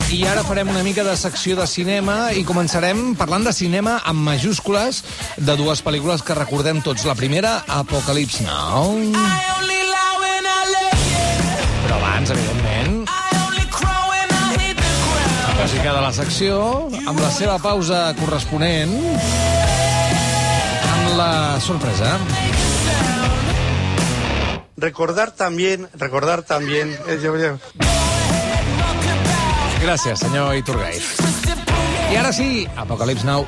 I ara farem una mica de secció de cinema i començarem parlant de cinema amb majúscules de dues pel·lícules que recordem tots. La primera, Apocalypse Now. Però abans, evidentment, la música de la secció, amb la seva pausa corresponent, amb la sorpresa. Recordar también... Gràcies, senyor Iturgaiz. I ara sí, Apocalypse Now.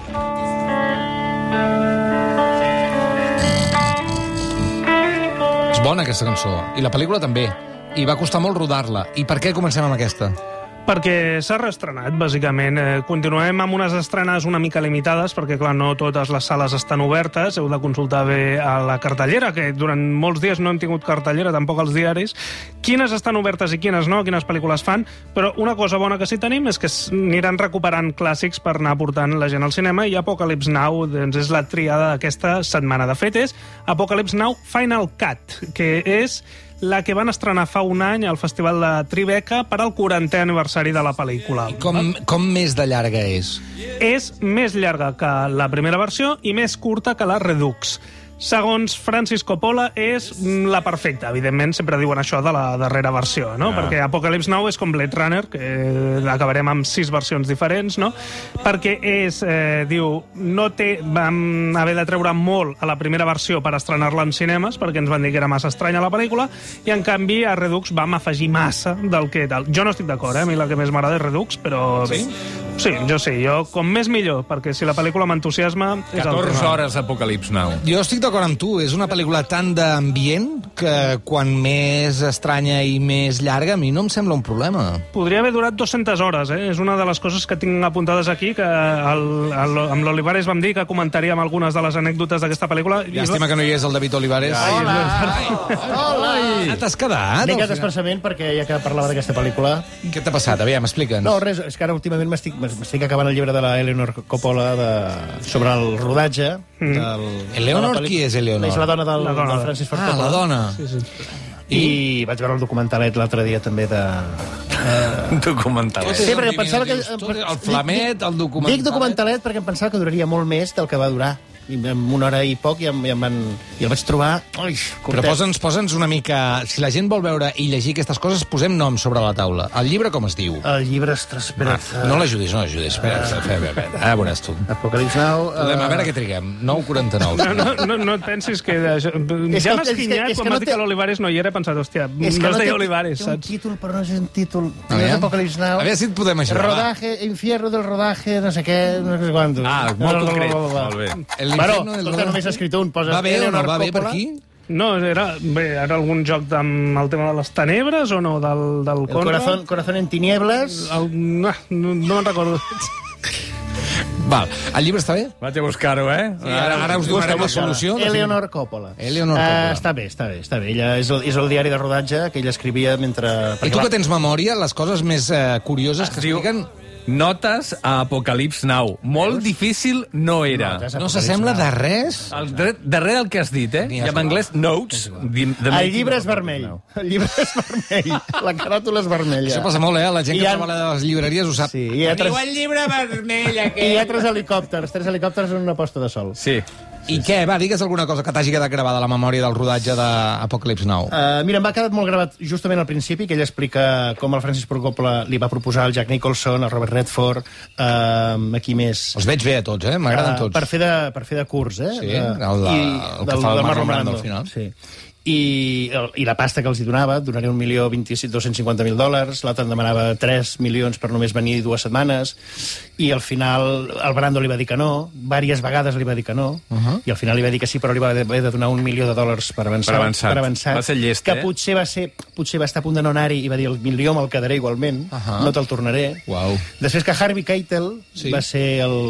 És bona, aquesta cançó. I la pel·lícula també. I va costar molt rodar-la. I per què comencem amb aquesta? Perquè s'ha reestrenat, bàsicament. Continuem amb unes estrenes una mica limitades, perquè, clar, no totes les sales estan obertes. Heu de consultar bé a la cartellera, que durant molts dies no hem tingut cartellera, tampoc als diaris. Quines estan obertes i quines no, quines pel·lícules fan. Però una cosa bona que sí tenim és que aniran recuperant clàssics per anar portant la gent al cinema, i Apocalypse Now doncs, és la triada d'aquesta setmana. De fet, és Apocalypse Now Final Cut, que és la que van estrenar fa un any al Festival de Tribeca per al 40è aniversari de la pel·lícula. I com més de llarga és? És més llarga que la primera versió i més curta que la Redux. Segons Francis Coppola, és la perfecta. Evidentment, sempre diuen això de la darrera versió, no? Perquè Apocalypse Now és com Blade Runner, que acabarem amb 6 versions diferents, no? Perquè és, diu, vam haver de treure molt a la primera versió per estrenar-la en cinemes, perquè ens van dir que era massa estranya la pel·lícula, i en canvi a Redux vam afegir massa del que tal. Jo no estic d'acord, A mi la que més m'agrada és Redux, però... Sí? Sí, jo com més millor, perquè si la pel·lícula m'entusiasma... 14 hores Apocalypse Now. Jo estic d'acord amb tu, és una pel·lícula tan d'ambient que quan més estranya i més llarga a mi no em sembla un problema. Podria haver durat 200 hores, És una de les coses que tinc apuntades aquí, que amb l'Olivares vam dir que comentaríem algunes de les anècdotes d'aquesta pel·lícula. Llàstima que no hi és el David Olivares. Hola! T'has quedat? M'he quedat expressament perquè ja que parlava d'aquesta pel·lícula... Què t'ha passat? Aviam, explica'ns. No, res, és que ara últimament m'estic acabant el llibre de la Eleanor Coppola sobre el rodatge. Eleanor? Qui és Eleanor? És la dona del Francis Ford Coppola. La dona. Sí. I vaig veure el documentalet l'altre dia també de... Documentalet. Sí, perquè pensava que... El flamet, el documentalet... Dic documentalet perquè em pensava que duraria molt més del que va durar. I en una hora i poc i el vaig trobar... Ui, però posa'ns una mica... Si la gent vol veure i llegir aquestes coses, posem noms sobre la taula. El llibre com es diu? El llibre, ostres, espera... No l'ajudis. Espera. Ara veuràs tu. Apocalypse Now... A veure què triguem. 9:49. No et pensis que... Ja m'has quinyat quan m'has dit que l'Olivares no hi era, he pensat, hòstia, no es deia Olivares, saps? Té un títol, però no és un títol. Apocalypse Now. A veure si et podem ajudar. Rodaje, infierno del rodaje, no sé què, no sé quantos. Molt concret. Molt bé. Bueno, només ha escrit un. Va bé o no va bé per aquí? No, era algun joc amb el tema de les tenebres o no? Del Corazón en tinieblas. No me'n recordo. Val, el llibre està bé? Vaig a buscar-ho, Sí, ara us donarem la solució. Eleanor Coppola. Està bé. Ella és el diari de rodatge que ella escrivia mentre... I tu que tens memòria, les coses més curioses que expliquen... Notes a Apocalypse Now. Molt difícil no era. No s'assembla de res? Darrere del que has dit, I en anglès, notes. El llibre és vermell. La caràtula és vermella. Això passa molt, La gent que treballa a les llibreries ho sap. Sí, diu el llibre vermell, aquest. I hi ha 3 helicòpters en una posta de sol. Sí. I què? Va, digues alguna cosa que t'hagi quedat gravada a la memòria del rodatge d'Apocalypse Now. Mira, em va quedar molt gravat justament al principi, que ell explica com el Francis Ford Coppola li va proposar al Jack Nicholson, al Robert Redford, aquí més... Els veig bé a tots, M'agraden tots. Per fer de curs, Sí, el que fa el Marlon Brando al final. Sí. I la pasta que els hi donava, donaria $1.250.000, l'altre en demanava 3 milions per només venir 2 setmanes, i al final el Brando li va dir que no, diverses vegades li va dir que no, i al final li va dir que sí, però li va haver de donar $1 milió per avançar. Va ser llest, que potser va estar a punt de no anar-hi i va dir el milió me'l quedaré igualment, no te'l tornaré. Després que Harvey Keitel va ser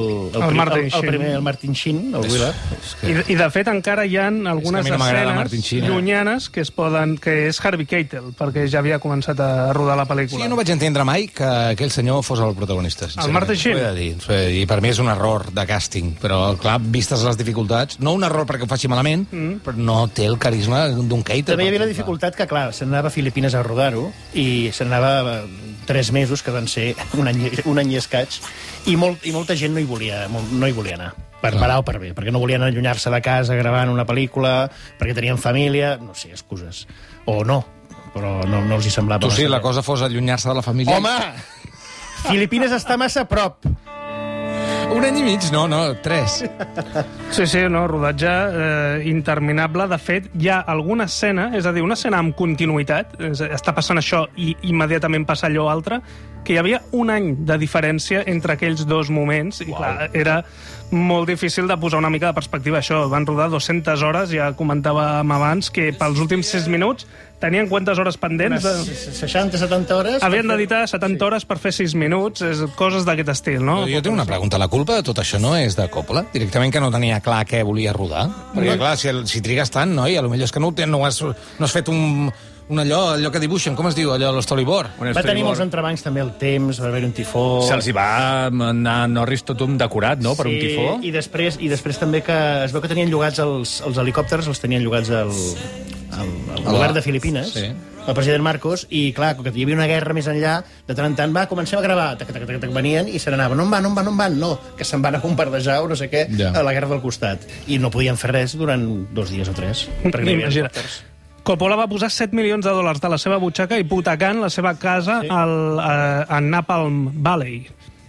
el Martin Sheen, el Willard. I de fet encara hi ha algunes escenes llunyanes que és Harvey Keitel, perquè ja havia començat a rodar la pel·lícula. Sí, jo no vaig entendre mai que aquell senyor fos el protagonista. El Martin Sheen. I per mi és un error de càsting, però clar, vistes les dificultats, no un error perquè ho faci malament, però no té el carisma d'un Keitel. També hi havia la dificultat que, clar, se n'anava a Filipines a rodar-ho i se n'anava 3 mesos, que van ser un any i escaig, i molta gent no hi volia anar. Per parar o per bé, perquè no volien allunyar-se de casa gravant una pel·lícula, perquè tenien família, no sé, excuses. O no, però no els hi semblava... Tu sí, la cosa fos allunyar-se de la família... Home! Filipines està massa a prop. Un any i mig, no, 3. Sí, no, rodatge interminable. De fet, hi ha alguna escena, és a dir, una escena amb continuïtat, està passant això i immediatament passa allò altre, que hi havia un any de diferència entre aquells dos moments, i clar, era molt difícil de posar una mica de perspectiva això. Van rodar 200 hores, ja comentàvem abans, que pels últims 6 minuts tenien quantes hores pendents? 60-70 hores. Havien d'editar 70 hores per fer 6 minuts, coses d'aquest estil, no? Jo tinc una pregunta. La culpa de tot això no és de Coppola? Directament que no tenia clar què volia rodar? Perquè, clar, si trigues tant, no? I potser és que no has fet allò que dibuixen, com es diu? Allò, l'storyboard. Va tenir molts entrebancs també el temps, va haver un tifó... Se'ls hi va anar Norris tothom decorat, no?, per un tifó. I després també que es veu que tenien llogats els helicòpters, els tenien llogats al govern de Filipines, el president Marcos, i clar, que hi havia una guerra més enllà, de tant en tant, comencem a gravar, venien i se n'anaven, on van? No, que se'n van a bombardejar o no sé què, a la guerra del costat. I no podien fer res durant 2 dies o 3, perquè no hi havia helicòpters. Coppola va posar $7 milions de la seva butxaca hipotecant la seva casa a Napalm Valley.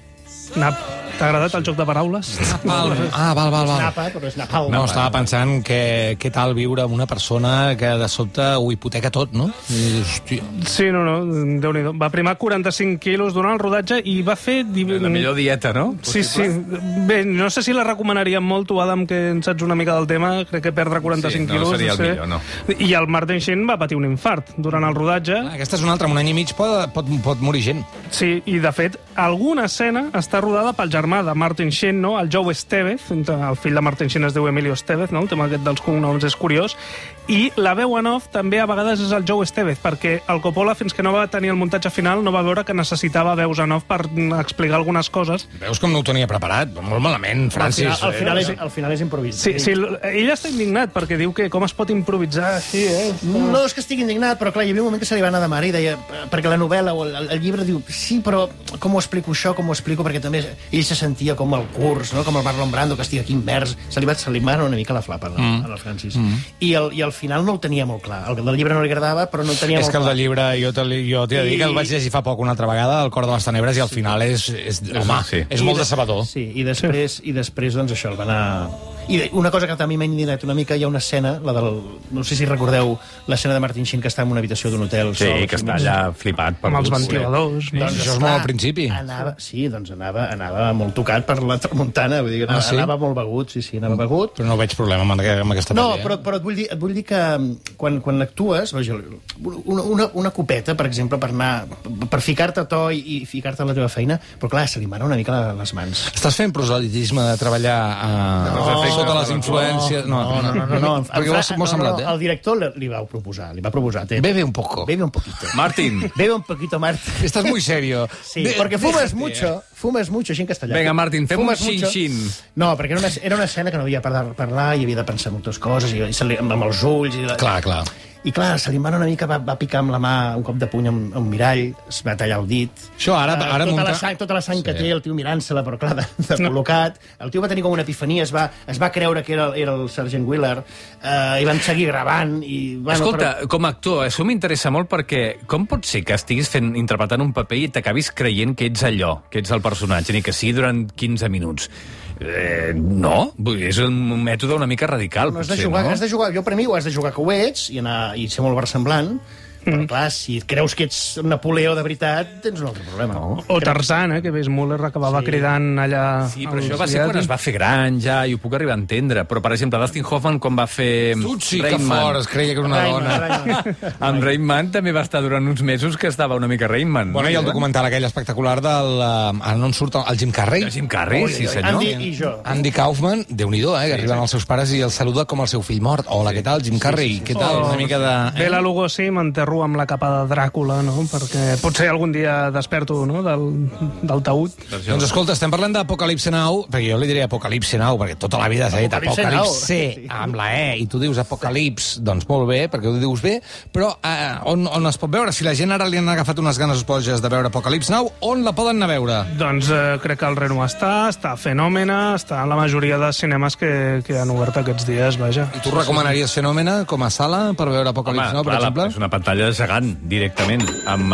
T'ha agradat el joc de paraules? Val. Napa, però és Napalm. No, estava pensant què tal viure amb una persona que de sobte ho hipoteca tot, no? Hòstia. Sí, no, Déu-n'hi-do. Va primar 45 quilos durant el rodatge i va fer... La millor dieta, no? Sí. Bé, no sé si la recomanaria molt, tu, Adam, que en saps una mica del tema. Crec que perdre 45 quilos... No seria el millor, no. I el Martin Sheen va patir un infart durant el rodatge. Aquesta és una altra. En un any i mig pot morir gent. Sí, i de fet, alguna escena està rodada pel germà de Martin Sheen, no? El Joe Estevez, el fill de Martin Sheen es diu Emilio Estevez, no? El tema aquest dels cognoms és curiós, i la veu en off també a vegades és el Joe Estevez, perquè el Coppola, fins que no va tenir el muntatge final, no va veure que necessitava veus en off per explicar algunes coses. Veus com no ho tenia preparat? Molt malament, Francis. Al final és improvisat. Sí, ell està indignat perquè diu que com es pot improvisar així, No és que estigui indignat, però clar, hi havia un moment que se li va anar de mare i deia, perquè la novel·la o el llibre diu, sí, però com ho explico això, perquè també ell se sentia com el curs, no? Com el Marlon Brando, que estigui aquí invers. Se li va anar una mica la flapa al Francis. I al final no el tenia molt clar. El del llibre no li agradava, però no el tenia molt clar. És que el del llibre, jo t'he de dir que el vaig llegir fa poc una altra vegada, El cor de les tenebres, i al final és molt decebedor. Sí, i després doncs això, el va anar... I una cosa que també m'ha indignat una mica, hi ha una escena, la del... No sé si recordeu l'escena de Martin Sheen, que està en una habitació d'un hotel. Sí, que està allà flipat. Amb els ventiladors. Doncs això és molt al principi. Anava molt tocat per la tramuntana, vull dir, anava molt begut, anava begut. Però no veig problema amb aquesta pel·li. No, però et vull dir que quan actues, una copeta, per exemple, per ficar-te a to i ficar-te a la teva feina, però clar, se li mana una mica les mans. Estàs fent proselitisme de treballar sota les influències... No. Perquè m'ho ha semblat, el director li va proposar. Bebe un poco. Bebe un poquito. Martín. Bebe un poquito, Martín. Estás muy serio. Sí, porque fumas mucho, així en castellà. Vinga, Martín, fem un xin-xin. No, perquè era una escena que no havia parlar i havia de pensar moltes coses, amb els ulls... Clar. I clar, se li va una mica, va picar amb la mà un cop de puny amb un mirall, es va tallar el dit. Això ara tota la sang que té el tio mirant-se-la, però clar, de col·locat. El tio va tenir com una epifania, es va creure que era el Sergeant Wheeler, i van seguir gravant. Escolta, com a actor, això m'interessa molt perquè com pot ser que estiguis interpretant un paper i t'acabis creient que ets allò, que ets el personatge, ni que sigui durant 15 minuts? No, és un mètode una mica radical. No, has de jugar, jo per mi ho has de jugar que ho ets i ser molt versemblant, però clar, si creus que ets Napoleó de veritat, tens un altre problema. O Tarzan, que Wes Muller acabava cridant allà... Sí, però això va ser quan es va fer gran, ja, i ho puc arribar a entendre. Però, per exemple, Dustin Hoffman, quan va fer Tutsi, que fort, es creia que era una dona. Amb Rain Man també va estar durant uns mesos que estava una mica Rain Man. Bueno, i el documental aquell espectacular del... Ara no en surt el Jim Carrey. El Jim Carrey, sí senyor. Andy i jo. Andy Kaufman, Déu-n'hi-do, que arriben els seus pares i el saluda com el seu fill mort. Hola, què tal, Jim Carrey? Què tal? Una mica de... Bela Lugosi, Manter m'agarro amb la capa de Dràcula, no? Perquè potser algun dia desperto, no?, del taüt. Doncs escolta, estem parlant d'Apocalipse Now, perquè jo li diria Apocalipse Now, perquè tota la vida s'ha dit Apocalipse amb la E, i tu dius Apocalips, doncs molt bé, perquè ho dius bé, però on es pot veure? Si la gent ara li han agafat unes ganes boges de veure Apocalipse Now, on la poden anar a veure? Doncs crec que el Reno està a Fenòmena, està a la majoria de cinemes que han obert aquests dies, vaja. I tu recomanaries Fenòmena com a sala per veure Apocalipse Now, per exemple? És una pantalla gegant, directament,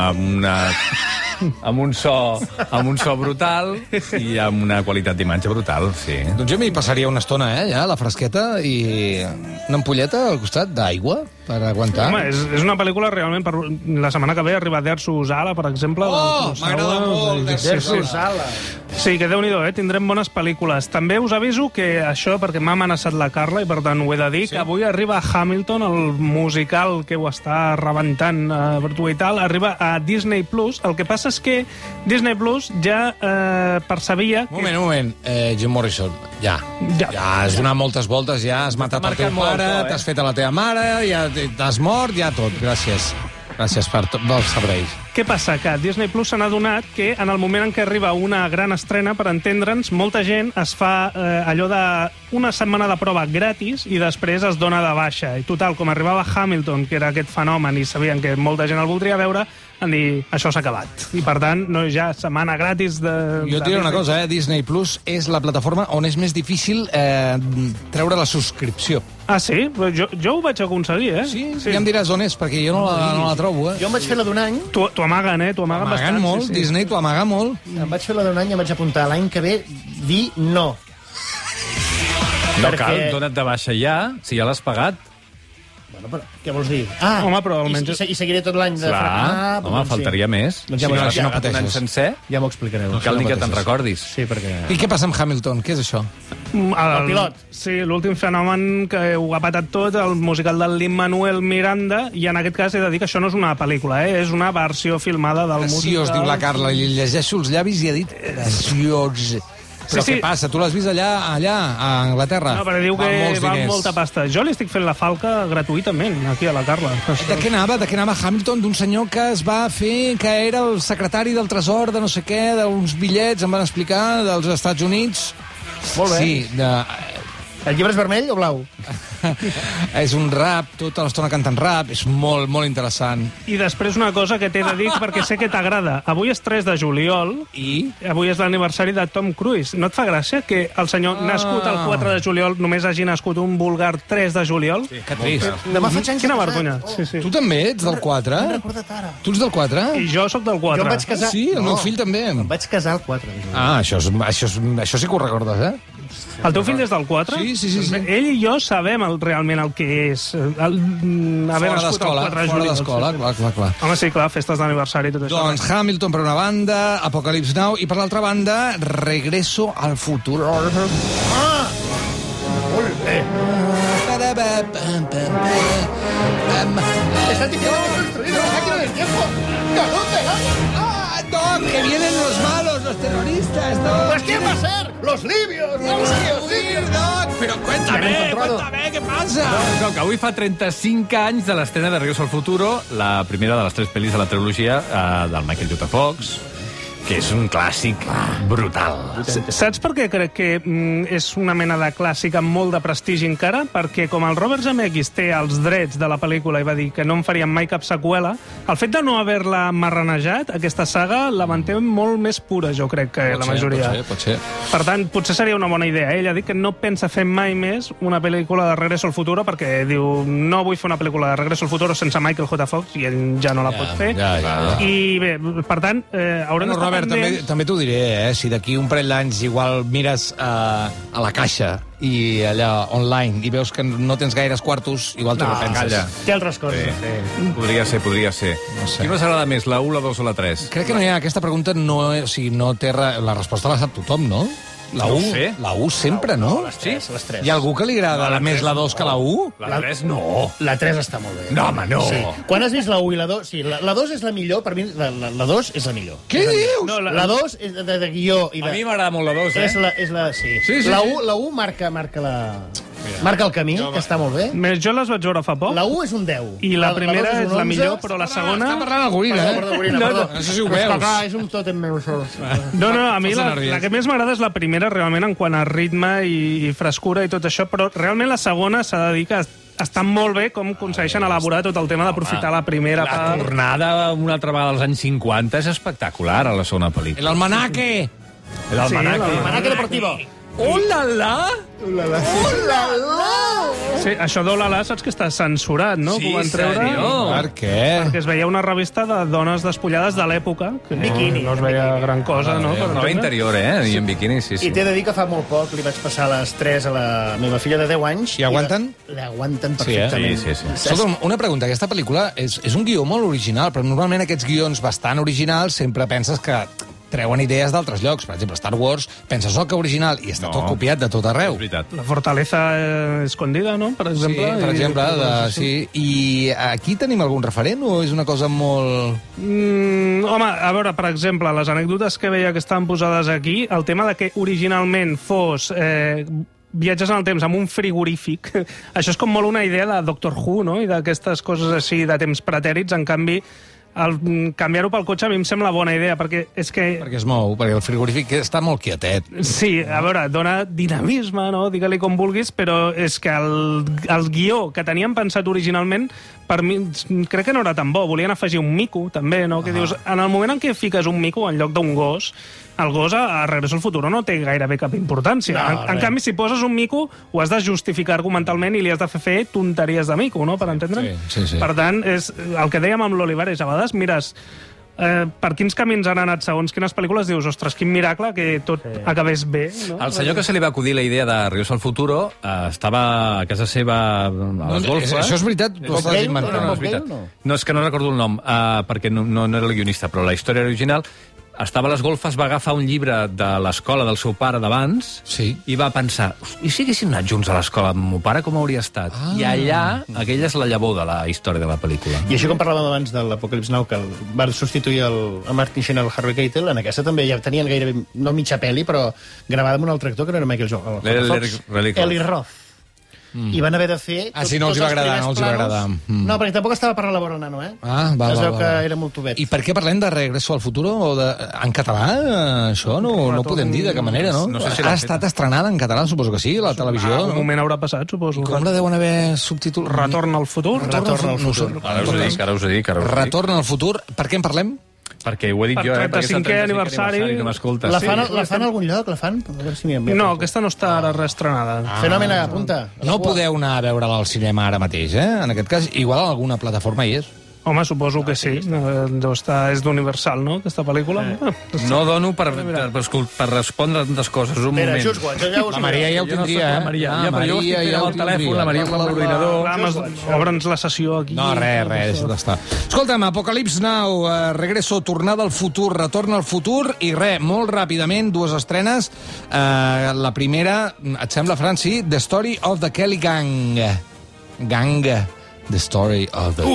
amb un so brutal i amb una qualitat d'imatge brutal, sí. Doncs jo m'hi passaria una estona, ja, a la fresqueta, i una ampolleta al costat d'aigua per aguantar. Home, és una pel·lícula realment... La setmana que ve arriba Dersus Ala, per exemple. Oh, m'agrada molt, Dersus Ala. Sí, que Déu-n'hi-do, tindrem bones pel·lícules. També us aviso que això, perquè m'ha amenaçat la Carla, i per tant ho he de dir, que avui arriba Hamilton, el musical que ho està rebentant per tu i tal, arriba a Disney+. El que passa és que Disney Plus ja percebia... Un moment. Jim Morrison, ja has donat moltes voltes, ja has matat el teu pare, t'has fet a la teva mare, ja t'has mort, ja tot. Gràcies per els serveis. Què passa? Que Disney Plus se n'ha adonat que en el moment en què arriba una gran estrena, per entendre'ns, molta gent es fa allò d'una setmana de prova gratis i després es dona de baixa. I total, com arribava Hamilton, que era aquest fenomen, i sabien que molta gent el voldria veure, han dit, això s'ha acabat. I per tant, no hi ha setmana gratis de... Jo et diré una cosa, Disney Plus és la plataforma on és més difícil treure la subscripció. Ah, sí? Jo ho vaig aconseguir, Sí, ja em diràs on és, perquè jo no la trobo, Jo em vaig fer la d'un any. T'ho amaguen, t'ho amaguen bastant. Molt, sí. Disney t'ho amaga molt. Em vaig fer la d'un any i em vaig apuntar l'any que ve dir no. No cal, dona't de baixa ja, si ja l'has pagat. Bueno, però què vols dir? Home, però almenys... I seguiré tot l'any de fracassar. Home, faltaria més. Doncs si no pateixes sencer, ja m'ho explicareu. no cal ni que te'n recordis. Sí, perquè... I què passa amb Hamilton? Què és això? El pilot. Sí, l'últim fenomen que ho ha patat tot, el musical del Lin-Manuel Miranda, i en aquest cas he de dir que això no és una pel·lícula, és una versió filmada del musical. Preciós, diu la Carla, i llegeixo els llavis i ha dit preciós. Però què passa? Tu l'has vist allà a Anglaterra? No, però diu que va molta pasta. Jo li estic fent la falca gratuïtament, aquí a la Carla. De què anava Hamilton? D'un senyor que es va fer, que era el secretari del tresor de no sé què, d'uns bitllets, em van explicar, dels Estats Units. Molt bé. Sí, El llibre és vermell o blau? És un rap, tota l'estona cantant rap, és molt, molt interessant. I després una cosa que t'he de dir, perquè sé que t'agrada. Avui és 3 de juliol, i avui és l'aniversari de Tom Cruise. No et fa gràcia que el senyor nascut el 4 de juliol només hagi nascut un vulgar 3 de juliol? Sí, que trist. Demà faig anys. Quina vergonya. Sí. Tu també ets del 4? M'he recordat ara. Tu ets del 4? I jo sóc del 4. Jo em vaig casar... Sí, el meu fill també. Em vaig casar el 4 de juliol. Això sí que ho recordes, El teu fill és del 4? Sí. Ell i jo sabem realment el que és haver nascut el 4 de juliol. Fora d'escola, clar. Home, sí, clar, festes d'aniversari i tot això. Doncs Hamilton per una banda, Apocalipse Now, i per l'altra banda, Regreso al futuro. Molt bé. Está diciendo que he construido la máquina del tiempo. Doc, que vienen los malos, los terroristas, Doc. Pues ¿quién va a ser? Los libios. Doc, pero cuéntame, ¿qué pasa? No, que avui fa 35 anys de l'estrena de Regreso al Futuro, la primera de les 3 pel·lis de la trilogia del Michael J. Fox, que és un clàssic brutal. Saps per què crec que és una mena de clàssic amb molt de prestigi encara? Perquè com el Robert Zemeckis té els drets de la pel·lícula i va dir que no en farien mai cap seqüela, el fet de no haver-la marranejat, aquesta saga, la manté molt més pura, jo crec, que la majoria. Pot ser. Per tant, potser seria una bona idea. Ell ha dit que no pensa fer mai més una pel·lícula de Regreso al Futuro, perquè diu, no vull fer una pel·lícula de Regreso al Futuro sense Michael J. Fox, i ell ja no la pot fer. I bé, per tant, haurem d'estar Robert, també t'ho diré, si d'aquí un parell d'anys igual mires a la caixa i allà online i veus que no tens gaires quartos, igual t'ho repenses. Calla. Té altres coses. Podria ser. No sé. Quina us agrada més, la 1, la 2 o la 3? Crec que no hi ha aquesta pregunta, no té la resposta la sap tothom, no? La 1, sé. La 1 sempre, no? Les 3. Hi ha algú que li agrada més la 2 que la 1? La 3 no. La 3 està molt bé. No, home, no. Sí. Quan has vist la 1 i la 2... Sí, la 2 és la millor, per mi la 2 és la millor. Què dius? No, la 2 és de guió i A mi m'agrada molt la 2, És la, sí. Sí. La 1 marca la... Marca el camí, que està molt bé. Més, jo les vaig veure fa poc. La 1 és un 10. I la primera dos és la 11. millor, però la segona... Està parlant el goril·la, Perdó. No sé si ho veus. És un tòtem meu, això. No, a mi Posa la nerviós. que més m'agrada és la primera, realment, en quant a ritme i frescura i tot això, però realment la segona s'ha de dir que està molt bé com aconsegueixen elaborar tot el tema d'aprofitar la primera La part. tornada una altra vegada als anys 50 és espectacular, a la segona pel·lícula. L'almanaque! Manaque Deportivo. Hola-la! Sí, això d'Olala, saps que està censurat, no? Sí, Que ho van treure. sèrio? Per què? Perquè es veia una revista de dones despullades de l'època, que no es veia gran cosa, no? Per Roba entendre. interior, I en biquini, sí. I t'he de dir que fa molt poc li vaig passar les 3 a la meva filla de 10 anys. I aguanten? L'aguanten Sí, eh? perfectament. Sí. Escolta'm, una pregunta. Aquesta pel·lícula és un guió molt original, però normalment aquests guions bastant originals sempre penses que treuen idees d'altres llocs. Per exemple, Star Wars, penses, que original, i està tot copiat de tot arreu. És veritat. La fortaleza escondida, no? Per exemple. Sí, per exemple, sí. I aquí tenim algun referent o és una cosa molt... Home, a veure, per exemple, les anècdotes que veia que estaven posades aquí, el tema de que originalment fos... viatges en el temps amb un frigorífic. Això és com molt una idea de Doctor Who, no? I d'aquestes coses així de temps pretèrits. En canvi, canviar-ho pel cotxe a mi em sembla bona idea, perquè és que... Perquè es mou, perquè el frigorífic està molt quietet. Sí, a veure, dona dinamisme, no? Digue-li com vulguis, però és que el guió que teníem pensat originalment, per mi, crec que no era tan bo. Volien afegir un mico, també, no? Que dius, en el moment en què fiques un mico en lloc d'un gos, el gos a Regreso al Futuro no té gairebé cap importància. En canvi, si poses un mico, ho has de justificar argumentalment i li has de fer tonteries de mico, no?, per entendre'm. Sí. Per tant, és el que dèiem amb l'Oliver, és a vegades mires per quins camins han anat segons quines pel·lícules, dius, ostres, quin miracle que tot acabés bé, no? El senyor que se li va acudir la idea de Regreso al Futuro estava a casa seva a les golfes. Això és veritat, tu estàs inventant. No, és veritat. No, és que no recordo el nom, perquè no era el guionista, però la història original estava a les golfes, va agafar un llibre de l'escola del seu pare d'abans i va pensar, i si haguéssim anat junts a l'escola amb el meu pare, com hauria estat? I allà, aquella és la llavor de la història de la pel·lícula. I així com parlàvem abans de l'Apocalipsi Now, que va substituir a Martin Sheen al Harvey Keitel, en aquesta també ja tenien gairebé, no mitja pel·li, però gravada amb un altre actor que no era Michael J. Fox, Eli Roth. I van haver de fer... si no els va agradar, no els va agradar. No, perquè tampoc estava per la vora el nano, eh? Es veu que era molt tubet. I per què parlem de Regreso al Futuro? En català, això no ho podem dir de cap manera, no? No sé si ha estat estrenada en català, suposo que sí, la televisió. En un moment haurà passat, suposo. Com la deuen haver subtitulat? Retorn al futur. Ara us ho dic. Retorn al futur. Per què en parlem? Perquè ho he dit jo, Per perquè és el 35è aniversari. no m'escoltes. La fan a algun lloc? La fan? A veure si No, aquesta no està ara reestrenada. Fenomen, apunta. No podeu anar a veure-la al cinema ara mateix, En aquest cas, igual a alguna plataforma hi és. Home, suposo que sí. És d'Universal, no?, aquesta pel·lícula. No dono per respondre tantes coses. Un moment. La Maria ja ho tindria, Maria, però jo estic fent amb el telèfon, la Maria amb l'ordinador. Obre'ns la sessió aquí. No, res, deixa't estar. Escolta'm, Apocalipsi Now, Regreso, Tornada al Futur, Retorn al Futur, i molt ràpidament, dues estrenes. La primera, et sembla, Franci? The Story of the Kelly Gang. The Story of the...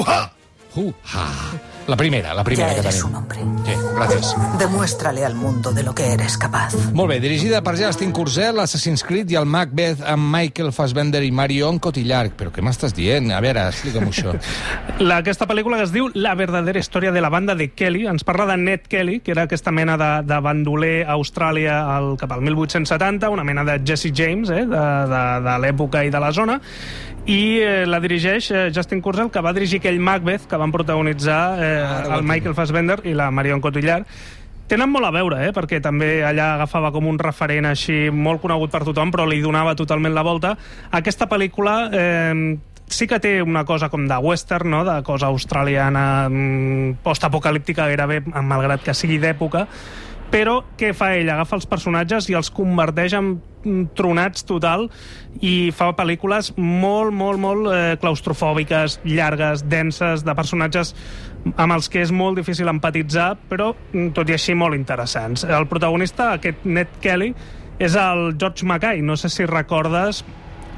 La primera Ya que eres tenim. un hombre. Sí, gràcies. Demuéstrale al mundo de lo que eres capaz. Molt bé, dirigida per Justin Kurzel, Assassin's Creed i el Macbeth amb Michael Fassbender i Marion Cotillard. Però què m'estàs dient? A veure, explica'm això. Aquesta pel·lícula que es diu La verdadera història de la banda de Kelly ens parla de Ned Kelly, que era aquesta mena de bandoler a Austràlia cap al 1870, una mena de Jesse James, de l'època i de la zona, i la dirigeix Justin Kurzel, que va dirigir aquell Macbeth que van protagonitzar el Michael Fassbender i la Marion Cotillard. Tenen molt a veure, perquè també allà agafava com un referent així molt conegut per tothom, però li donava totalment la volta. Aquesta pel·lícula sí que té una cosa com de western, no?, de cosa australiana, postapocalíptica gairebé, malgrat que sigui d'època, però què fa ell? Agafa els personatges i els converteix en tronats total i fa pel·lícules molt claustrofòbiques, llargues, denses, de personatges amb els que és molt difícil empatitzar, però tot i així molt interessants. El protagonista, aquest Ned Kelly, és el George Mackay. No sé si recordes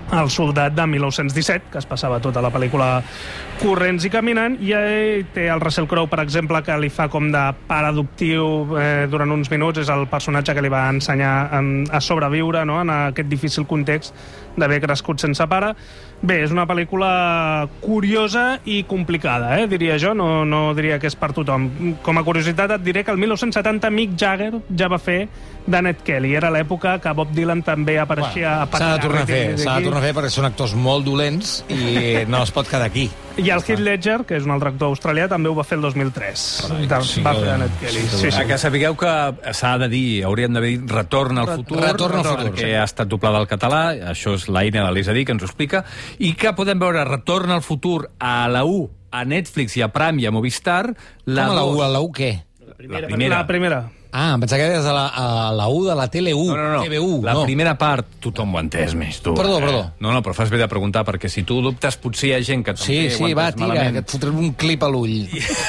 El soldat de 1917, que es passava tota la pel·lícula corrents i caminant, i té el Russell Crowe, per exemple, que li fa com de pare adoptiu durant uns minuts, és el personatge que li va ensenyar a sobreviure, no?, en aquest difícil context d'haver crescut sense pare. Bé, és una pel·lícula curiosa i complicada, diria jo, no diria que és per tothom. Com a curiositat et diré que el 1970 Mick Jagger ja va fer de Ned Kelly. Era l'època que Bob Dylan també apareixia a S'ha de tornar a fer, perquè són actors molt dolents i no es pot quedar aquí. I el Heath Ledger, que és un altre actor australià, també ho va fer el 2003. Va fer de Ned Kelly. Sí. Que sapigueu que s'ha de dir, hauríem de dir Retorn al futur. Retorn al futur. Que ha estat doblada al català, això és l'Aina de l'Isadí, que ens ho explica, i que podem veure Retorn al futur a la 1, a Netflix i a Prime i a Movistar. Com a la 1? A la 1 què? La primera. Ah, em pensava que deies a la 1 de la Tele1. No. TV1, la primera part, tothom ho ha entès més, tu. Perdó. No, però fas bé de preguntar, perquè si tu dubtes, potser hi ha gent que també Sí, va, tira, que et fotrem un clip a l'ull.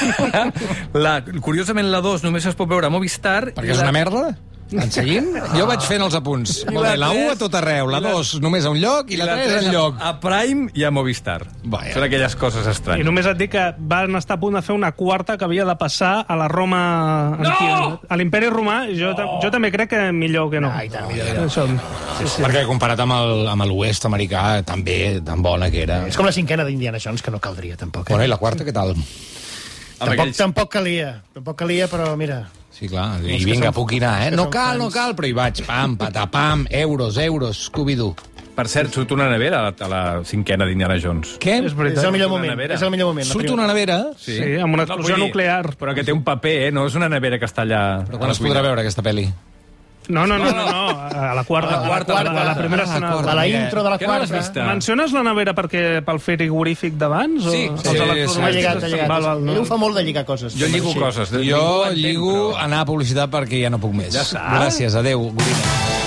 Curiosament, la 2 només es pot veure a Movistar. Perquè és una merda? En seguim? Jo vaig fent els apunts. Molt bé, la 1 a tot arreu, la 2 només a un lloc i la 3 en lloc. A Prime i a Movistar. Són aquelles coses estranyes. I només et dic que van estar a punt de fer una quarta que havia de passar a la Roma antiga. A l'Imperi Romà, jo també crec que millor que no. Perquè comparat amb l'oest americà, també tan bona que era. És com la cinquena d'Indiana Jones, que no caldria, tampoc. Bueno, i la quarta, què tal? Tampoc calia, però mira... Sí, clar, i vinga, puc anar, No cal, però hi vaig, pam, patapam, euros, Scooby-Doo. Per cert, surt una nevera a la cinquena d'Indiana Jones. Què? És el millor moment. Surt una nevera? Sí, amb una explosió nuclear. Però que té un paper, no és una nevera que està allà... Però quan es podrà veure, aquesta pel·li? No, a la quarta. A la primera escena. A la intro de la quarta. Menciones la nevera pel frigorífic d'abans? Sí. M'ha llegat. Ell ho fa molt de lligar coses. Jo lligo coses. Jo lligo anar a publicitat perquè ja no puc més. Gràcies, adéu, Gorina.